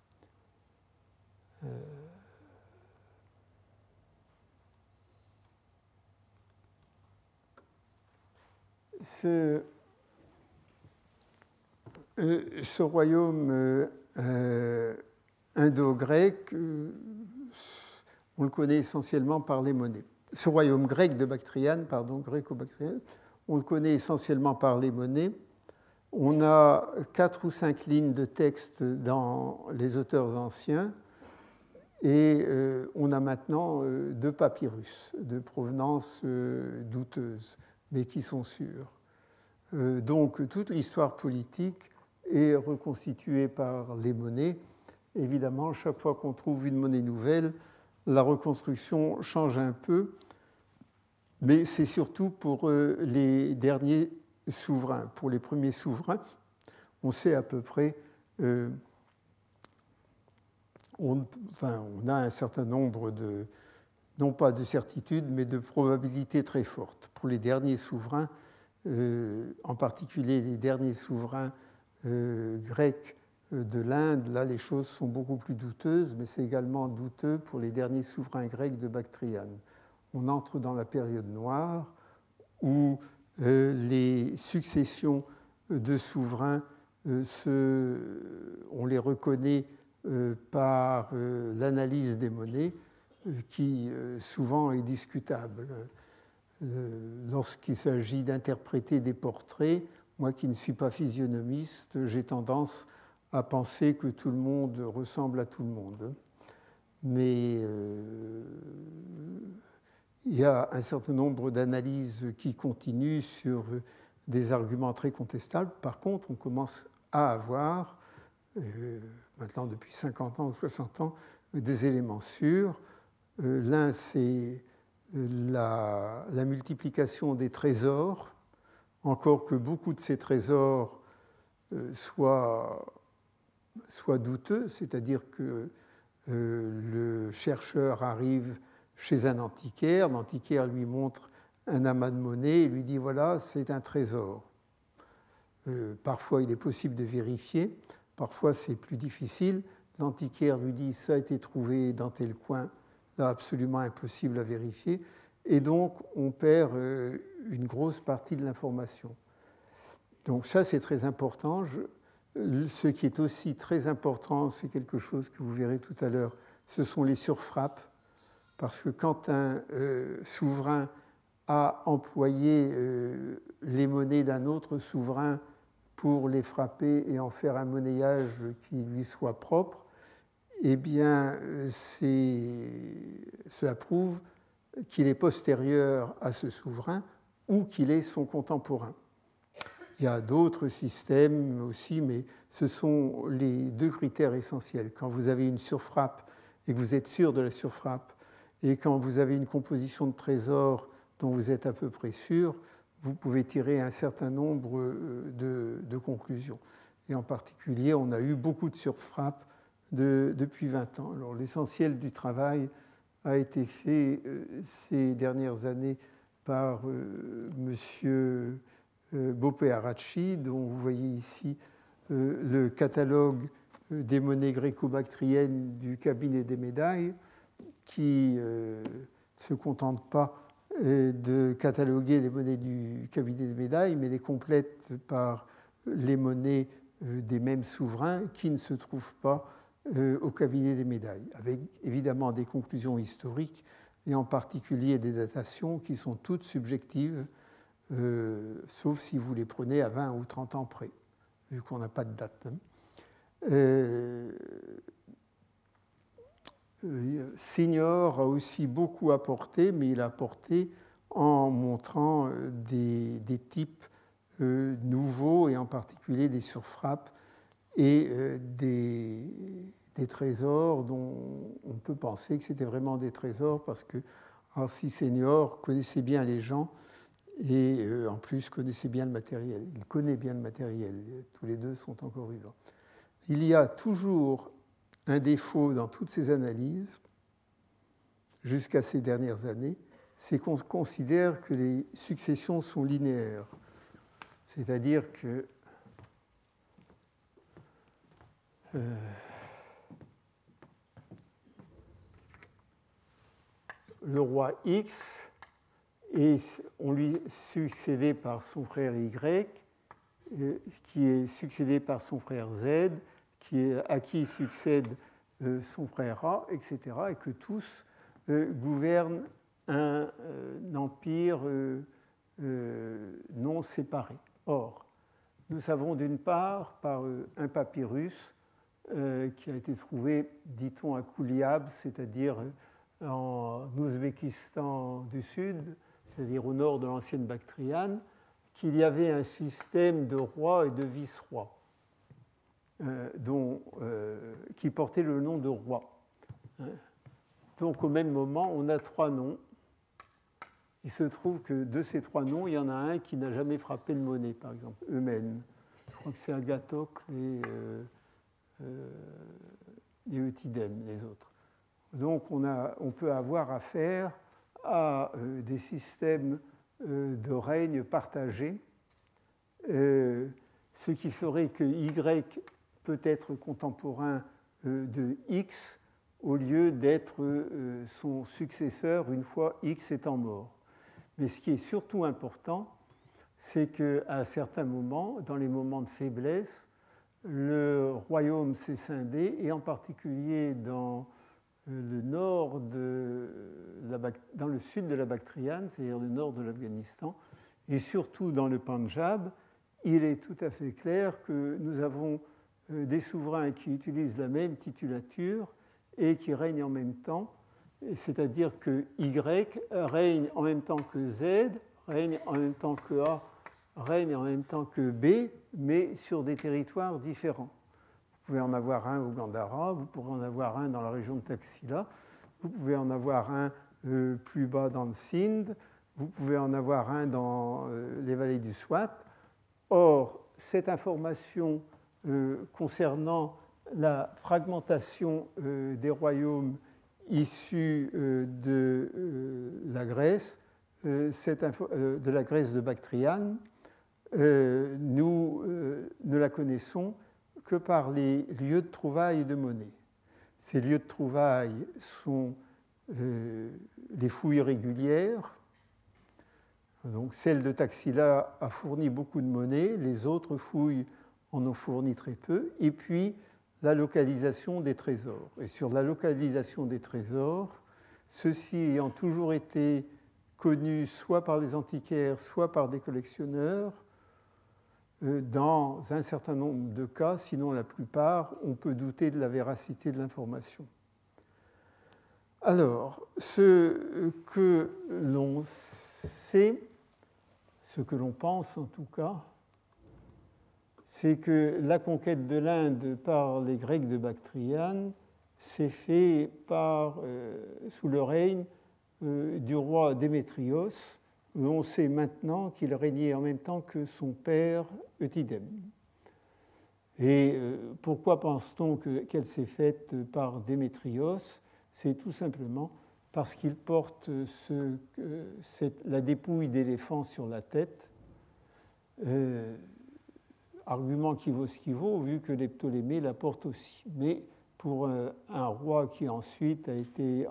Ce royaume indo-grec, on le connaît essentiellement par les monnaies. Ce royaume grec de Bactriane, gréco-bactriane, on le connaît essentiellement par les monnaies. On a 4 ou 5 lignes de texte dans les auteurs anciens, et on a maintenant 2 papyrus de provenance douteuse, mais qui sont sûrs. Donc toute l'histoire politique est reconstituée par les monnaies. Évidemment, chaque fois qu'on trouve une monnaie nouvelle, la reconstruction change un peu, mais c'est surtout pour les derniers souverains. Pour les premiers souverains, on sait à peu près, on a un certain nombre de, non pas de certitudes, mais de probabilités très fortes. Pour les derniers souverains, en particulier les derniers souverains grecs de l'Inde, là les choses sont beaucoup plus douteuses, mais c'est également douteux pour les derniers souverains grecs de Bactriane. On entre dans la période noire où les successions de souverains, on les reconnaît par l'analyse des monnaies, qui souvent est discutable. Lorsqu'il s'agit d'interpréter des portraits, moi qui ne suis pas physionomiste, j'ai tendance à penser que tout le monde ressemble à tout le monde. Mais il y a un certain nombre d'analyses qui continuent sur des arguments très contestables. Par contre, on commence à avoir, maintenant depuis 50 ans ou 60 ans, des éléments sûrs. L'un, c'est la multiplication des trésors, encore que beaucoup de ces trésors soient douteux, c'est-à-dire que le chercheur arrive chez un antiquaire, l'antiquaire lui montre un amas de monnaie et lui dit voilà, c'est un trésor. Parfois, il est possible de vérifier, parfois, c'est plus difficile. L'antiquaire lui dit ça a été trouvé dans tel coin, là, absolument impossible à vérifier. Et donc, on perd une grosse partie de l'information. Donc, ça, c'est très important. Ce qui est aussi très important, c'est quelque chose que vous verrez tout à l'heure, ce sont les surfrappes. Parce que quand un souverain a employé les monnaies d'un autre souverain pour les frapper et en faire un monnayage qui lui soit propre, eh bien, cela prouve qu'il est postérieur à ce souverain ou qu'il est son contemporain. Il y a d'autres systèmes aussi, mais ce sont les deux critères essentiels. Quand vous avez une surfrappe et que vous êtes sûr de la surfrappe, et quand vous avez une composition de trésors dont vous êtes à peu près sûr, vous pouvez tirer un certain nombre de conclusions. Et en particulier, on a eu beaucoup de surfrappes depuis 20 ans. Alors, l'essentiel du travail a été fait ces dernières années par M. Bopé-Aracchi, dont vous voyez ici le catalogue des monnaies gréco-bactriennes du cabinet des médailles, qui ne se contente pas de cataloguer les monnaies du cabinet des médailles, mais les complète par les monnaies des mêmes souverains qui ne se trouvent pas au cabinet des médailles, avec évidemment des conclusions historiques et en particulier des datations qui sont toutes subjectives, sauf si vous les prenez à 20 ou 30 ans près, vu qu'on n'a pas de date. Signor a aussi beaucoup apporté, mais il a apporté en montrant des types nouveaux, et en particulier des surfrappes et des trésors dont on peut penser que c'était vraiment des trésors, parce que Arcis Senior connaissait bien les gens et en plus connaissait bien le matériel. Il connaît bien le matériel, tous les deux sont encore vivants. Il y a toujours un défaut dans toutes ces analyses, jusqu'à ces dernières années, c'est qu'on considère que les successions sont linéaires. C'est-à-dire que le roi X, on lui succédé par son frère Y, qui est succédé par son frère Z, à qui succède son frère A, etc., et que tous gouvernent un empire non séparé. Or, nous savons d'une part par un papyrus qui a été trouvé, dit-on, à Kouliab, c'est-à-dire en Ouzbékistan du Sud, c'est-à-dire au nord de l'ancienne Bactriane, qu'il y avait un système de rois et de vice-rois qui portait le nom de roi. Donc au même moment, on a trois noms. Il se trouve que de ces trois noms, il y en a un qui n'a jamais frappé de monnaie, par exemple, Eumène. Je crois que c'est Agathocle et Euthydème, les autres. Donc on peut avoir affaire à des systèmes de règne partagés, ce qui ferait que Y peut être contemporain de X au lieu d'être son successeur une fois X étant mort. Mais ce qui est surtout important, c'est qu'à certains moments, dans les moments de faiblesse, le royaume s'est scindé, et en particulier dans le nord dans le sud de la Bactriane, c'est-à-dire le nord de l'Afghanistan, et surtout dans le Pendjab, il est tout à fait clair que nous avons des souverains qui utilisent la même titulature et qui règnent en même temps, c'est-à-dire que Y règne en même temps que Z, règne en même temps que A, règne en même temps que B, mais sur des territoires différents. Vous pouvez en avoir un au Gandhara, vous pourrez en avoir un dans la région de Taxila, vous pouvez en avoir un plus bas dans le Sindh, vous pouvez en avoir un dans les vallées du Swat. Or, cette information concernant la fragmentation des royaumes issus de la Grèce, de la Grèce de Bactriane, nous ne la connaissons que par les lieux de trouvailles de monnaie. Ces lieux de trouvailles sont les fouilles régulières. Donc, celle de Taxila a fourni beaucoup de monnaie, les autres fouilles en ont fourni très peu, et puis la localisation des trésors. Et sur la localisation des trésors, ceux-ci ayant toujours été connus soit par les antiquaires, soit par des collectionneurs, dans un certain nombre de cas, sinon la plupart, on peut douter de la véracité de l'information. Alors, ce que l'on sait, ce que l'on pense en tout cas, c'est que la conquête de l'Inde par les Grecs de Bactriane s'est faite sous le règne du roi Démétrios. On sait maintenant qu'il régnait en même temps que son père Eutydème. Et pourquoi pense-t-on qu'elle s'est faite par Démétrios? C'est tout simplement parce qu'il porte la dépouille d'éléphant sur la tête, argument qui vaut ce qui vaut, vu que les Ptolémées la portent aussi. Mais pour un roi qui ensuite a été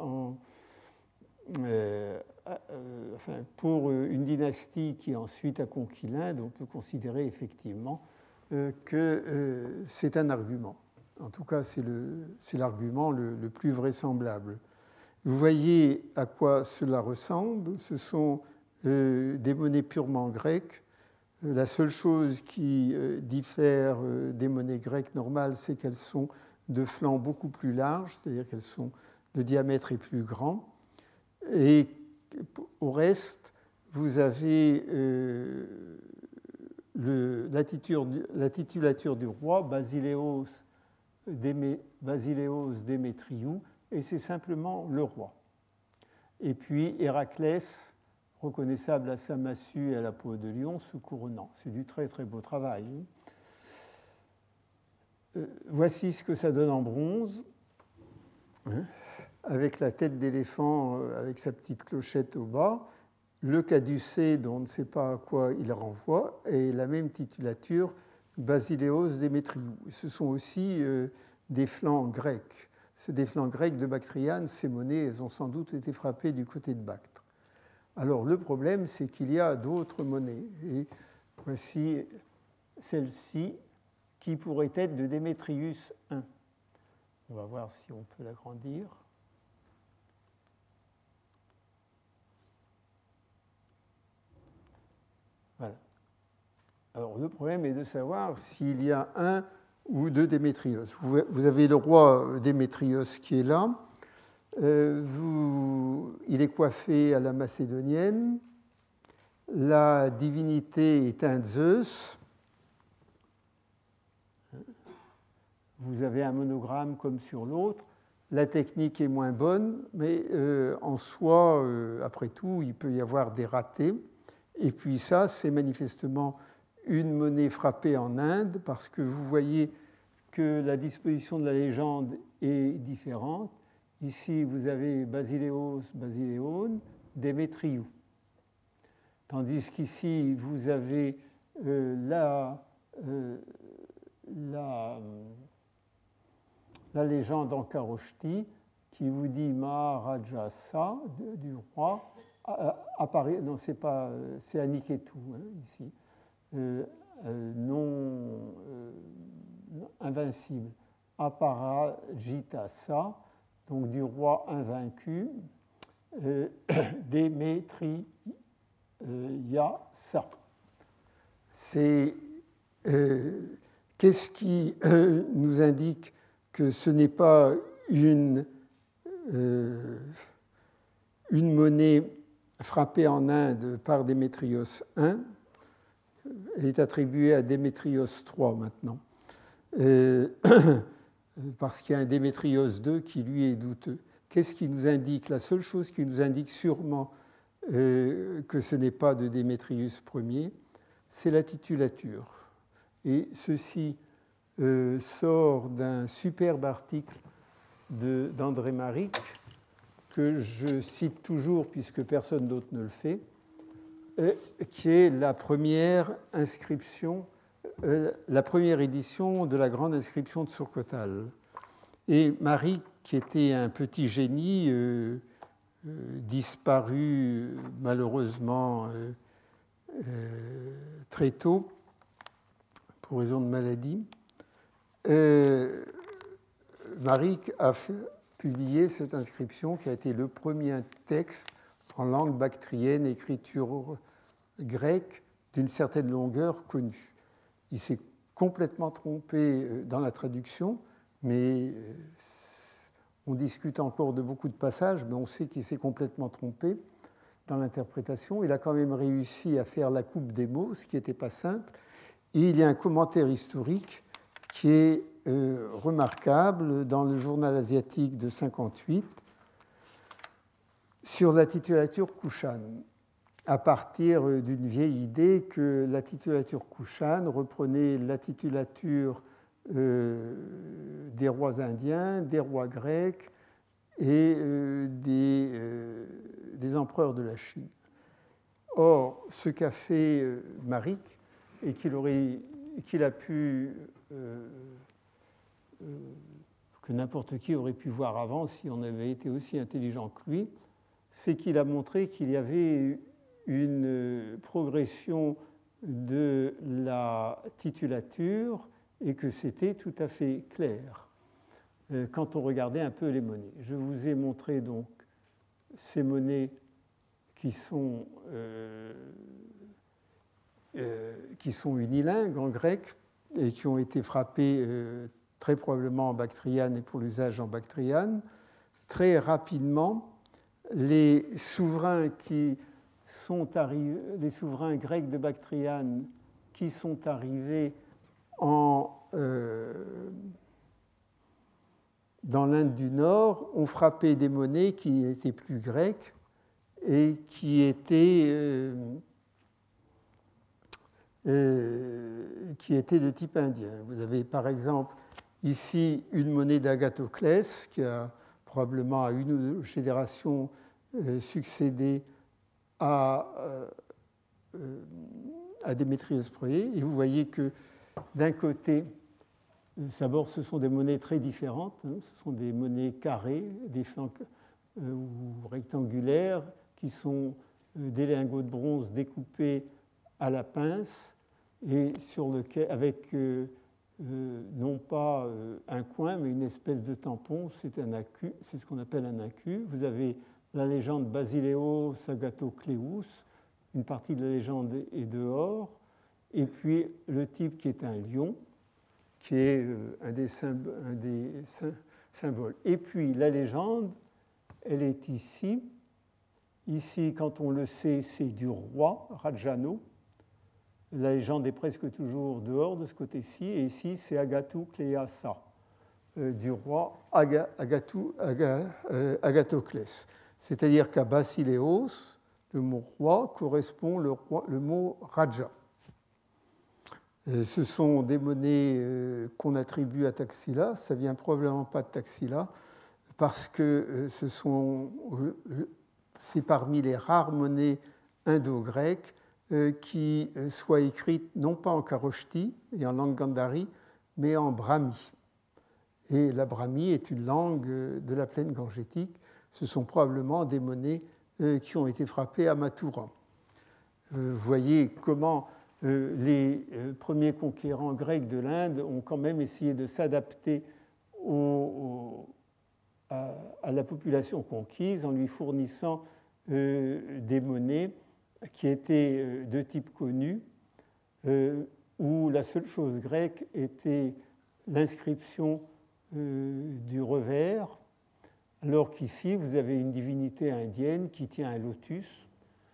pour une dynastie qui ensuite a conquis l'Inde, on peut considérer effectivement que c'est un argument. En tout cas, c'est l'argument le plus vraisemblable. Vous voyez à quoi cela ressemble. Ce sont des monnaies purement grecques. La seule chose qui diffère des monnaies grecques normales, c'est qu'elles sont de flanc beaucoup plus large, c'est-à-dire le diamètre est plus grand. Et au reste, vous avez la titulature du roi, Basileos Démétriou, et c'est simplement le roi. Et puis Héraclès, reconnaissable à sa massue et à la peau de lion, se couronnant. C'est du très très beau travail. Voici ce que ça donne en bronze, avec la tête d'éléphant avec sa petite clochette au bas, le caducée dont on ne sait pas à quoi il renvoie, et la même titulature, Basileos Démétriou. Ce sont aussi des flancs grecs. C'est des flancs grecs de Bactriane. Ces monnaies, elles ont sans doute été frappées du côté de Bactre. Alors le problème, c'est qu'il y a d'autres monnaies. Et voici celle-ci qui pourrait être de Démétrius I. On va voir si on peut l'agrandir. Voilà. Alors le problème est de savoir s'il y a un ou deux Démétrios. Vous avez le roi Démétrios qui est là. Il est coiffé à la macédonienne. La divinité est un Zeus. Vous avez un monogramme comme sur l'autre. La technique est moins bonne, mais en soi, après tout, il peut y avoir des ratés. Et puis ça, c'est manifestement une monnaie frappée en Inde, parce que vous voyez que la disposition de la légende est différente. Ici, vous avez Basileos, Basileon, Démétriou. Tandis qu'ici, vous avez la légende en Kharoshthi qui vous dit Maharaja Sa du roi apparaît, non c'est pas, c'est Aniketu ici, non invincible, Aparajita Sa, donc du roi invaincu, Démétriasa. C'est qu'est-ce qui nous indique que ce n'est pas une monnaie frappée en Inde par Démétrios I. Elle est attribuée à Démétrios III maintenant, parce qu'il y a un Démétrios II qui lui est douteux. Qu'est-ce qui nous indique? La seule chose qui nous indique sûrement que ce n'est pas de Démétrius Ier, c'est la titulature. Et ceci sort d'un superbe article d'André Maric, que je cite toujours puisque personne d'autre ne le fait, qui est la première inscription, la première édition de la grande inscription de Surkotal. Et Maric, qui était un petit génie, disparu malheureusement très tôt pour raison de maladie, Maric a publié cette inscription qui a été le premier texte en langue bactrienne, écriture grecque d'une certaine longueur connue. Il s'est complètement trompé dans la traduction, mais on discute encore de beaucoup de passages, mais on sait qu'il s'est complètement trompé dans l'interprétation. Il a quand même réussi à faire la coupe des mots, ce qui n'était pas simple. Et il y a un commentaire historique qui est remarquable dans le journal asiatique de 1958 sur la titulature Kushan, à partir d'une vieille idée que la titulature Kushan reprenait la titulature des rois indiens, des rois grecs et des empereurs de la Chine. Or, ce qu'a fait Maric, et qu'il a pu, que n'importe qui aurait pu voir avant si on avait été aussi intelligent que lui, c'est qu'il a montré qu'il y avait une progression de la titulature et que c'était tout à fait clair quand on regardait un peu les monnaies. Je vous ai montré donc ces monnaies qui sont unilingues en grec et qui ont été frappées très probablement en bactriane et pour l'usage en bactriane. Très rapidement, les souverains grecs de Bactriane qui sont arrivés dans l'Inde du Nord ont frappé des monnaies qui n'étaient plus grecques et qui étaient de type indien. Vous avez par exemple ici une monnaie d'Agathoclès qui a probablement à une ou deux générations succédé à Démétrios Ier. Et vous voyez que d'un côté, d'abord ce sont des monnaies très différentes, ce sont des monnaies carrées, des flancs ou rectangulaires, qui sont des lingots de bronze découpés à la pince et sur lequel, avec non pas un coin, mais une espèce de tampon, c'est un acu, c'est ce qu'on appelle un acu. Vous avez la légende Basileos Agathocléus, une partie de la légende est dehors, et puis le type qui est un lion, qui est un des symboles. Et puis la légende, elle est ici. Ici, quand on le sait, c'est du roi, Rajano. La légende est presque toujours dehors de ce côté-ci, et ici, c'est Agathocléasa, du roi Agathoclès. C'est-à-dire qu'à Basileos, le mot roi correspond le mot Raja. Ce sont des monnaies qu'on attribue à Taxila. Ça ne vient probablement pas de Taxila, parce que c'est parmi les rares monnaies indo-grecques qui soient écrites non pas en Kharoshthi et en langue Gandhari, mais en brahmi. Et la brahmi est une langue de la plaine gangetique. Ce sont probablement des monnaies qui ont été frappées à Mathura. Vous voyez comment les premiers conquérants grecs de l'Inde ont quand même essayé de s'adapter à la population conquise en lui fournissant des monnaies qui étaient de type connu, où la seule chose grecque était l'inscription du revers, alors qu'ici vous avez une divinité indienne qui tient un lotus,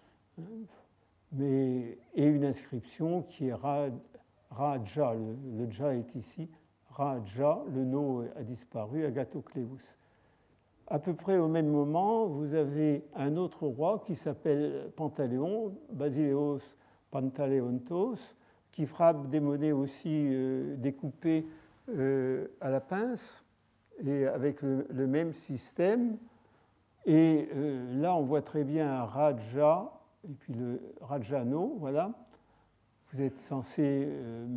et une inscription qui est Raja, le Ja est ici, Raja, le no a disparu, Agathocléus. À peu près au même moment, vous avez un autre roi qui s'appelle Pantaléon, Basileos Pantaleontos, qui frappe des monnaies aussi découpées à la pince et avec le même système. Et là, on voit très bien un Raja et puis le Rajano, voilà. Vous êtes censé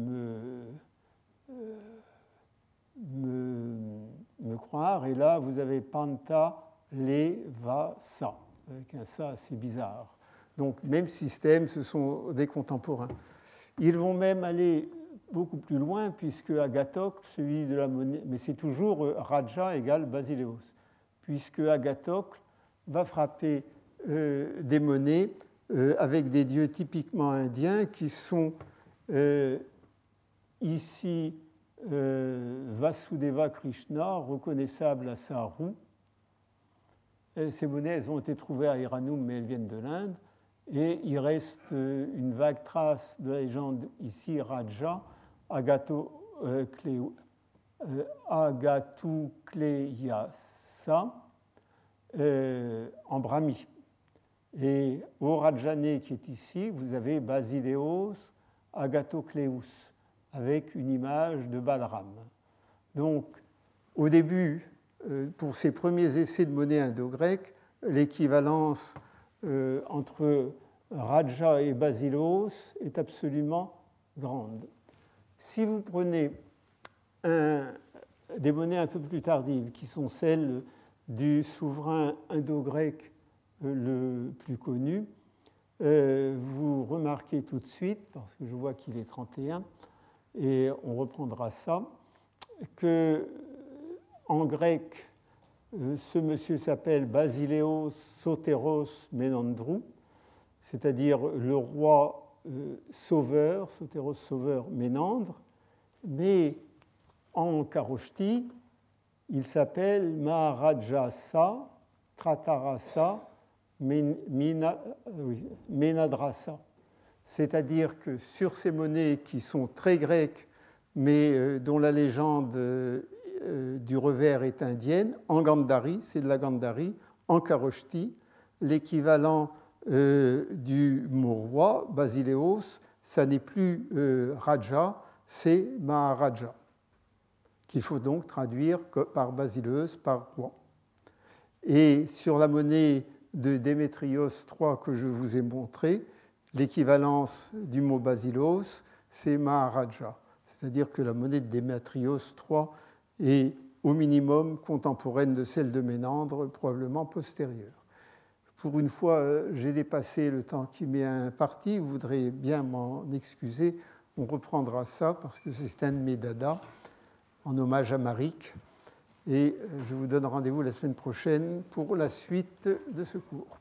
me croire. Et là, vous avez Panta Levasa, avec un ça assez bizarre. Donc, même système, ce sont des contemporains. Ils vont même aller beaucoup plus loin, puisque Agathocle, celui de la monnaie, mais c'est toujours Raja égale Basileos, puisque Agathocle va frapper des monnaies avec des dieux typiquement indiens qui sont ici Vasudeva Krishna, reconnaissable à Saru. Ces monnaies, elles ont été trouvées à Iranum, mais elles viennent de l'Inde. Et il reste une vague trace de la légende ici, Raja, Agathoucléyasa, en brahmi. Et au Rajane qui est ici, vous avez Basileos Agathocléus, avec une image de Balaram. Donc, au début, pour ces premiers essais de monnaie indo-grecque, l'équivalence entre Raja et Basileos est absolument grande. Si vous prenez des monnaies un peu plus tardives, qui sont celles du souverain indo-grec le plus connu, vous remarquez tout de suite, parce que je vois qu'il est 31, et on reprendra ça, qu'en grec, ce monsieur s'appelle Basileos Soteros Menandrou, c'est-à-dire le roi sauveur, Soteros sauveur Ménandre, mais en Kharoshthi, il s'appelle Maharajasa Tratarasa Menadrasa. C'est-à-dire que sur ces monnaies qui sont très grecques, mais dont la légende du revers est indienne, en Gandhari, c'est de la Gandhari, en Kharoshthi, l'équivalent du mot roi, Basileos, ça n'est plus Raja, c'est Maharaja, qu'il faut donc traduire par Basileus, par roi. Et sur la monnaie de Démétrios III que je vous ai montré, l'équivalence du mot Basileos, c'est Maharaja. C'est-à-dire que la monnaie de Démétrios III est au minimum contemporaine de celle de Ménandre, probablement postérieure. Pour une fois, j'ai dépassé le temps qui m'est imparti, vous voudrez bien m'en excuser. On reprendra ça parce que c'est un de mes dadas, en hommage à Marik. Et je vous donne rendez-vous la semaine prochaine pour la suite de ce cours.